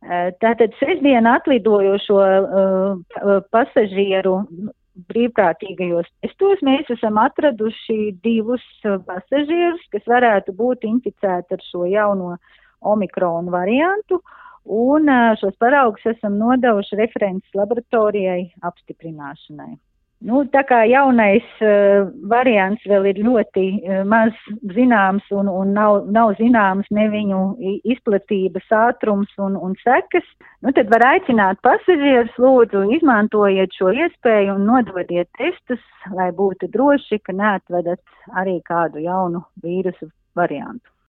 Tātad sestdien atlidojošo pasažieru brīvprātīgajos testos mēs esam atraduši 2 pasažierus, kas varētu būt inficēti ar šo jauno omikronu variantu, un šos paraugus esam nodevuši references laboratorijai apstiprināšanai. Tā kā jaunais variants vēl ir ļoti maz zināms un nav zināms ne viņu izplatības ātrums un sekas, tad var aicināt pasažierus, lūdzu, izmantojiet šo iespēju un nododiet testus, lai būtu droši, ka neatvedat arī kādu jaunu vīrusu variantu.